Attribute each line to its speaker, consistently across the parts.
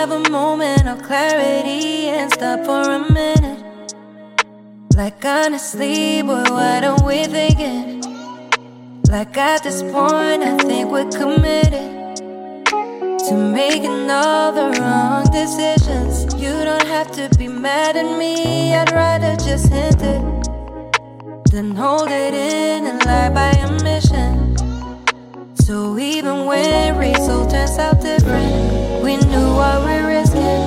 Speaker 1: have a moment of clarity and stop for a minute. Like honestly, boy, what are we thinking? Like at this point, I think we're committed to making all the wrong decisions. You don't have to be mad at me, I'd rather just hint it than hold it in and lie by omission. So even when results turns out different, we knew what we're risking.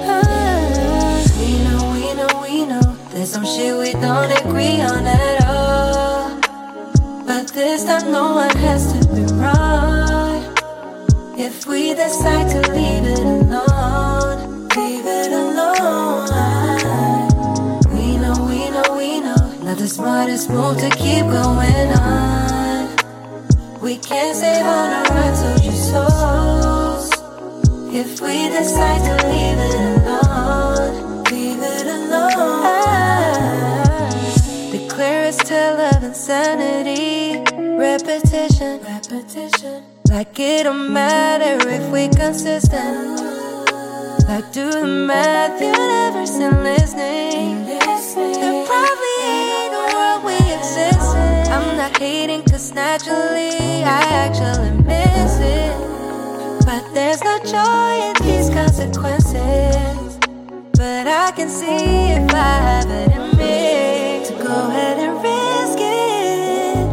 Speaker 1: We know there's some shit we don't agree on at all, but this time no one has to be right. If we decide to leave it alone, leave it alone. We know, not the smartest move to keep going on. We can't save all our untold souls. If we decide to leave it alone, leave it alone. The clearest tale of insanity, repetition. Like it don't matter if we consistent. Like do the math, you never seen listening. There probably ain't a world we exist in. I'm not hating cause naturally I actually miss it, but there's no joy in these consequences. But I can see if I have it in me to go ahead and risk it.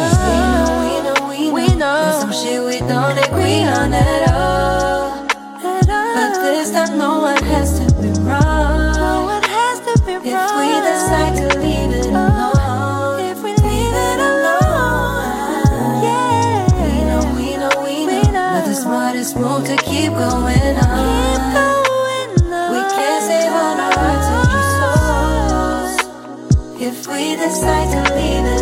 Speaker 1: We know there's some shit we don't agree on at all, but this time no one has to be wrong. If we decide to leave it alone, if we leave it alone, yeah. We know not the smartest move to keep going on. We can't save all our untold souls. If we decide to leave it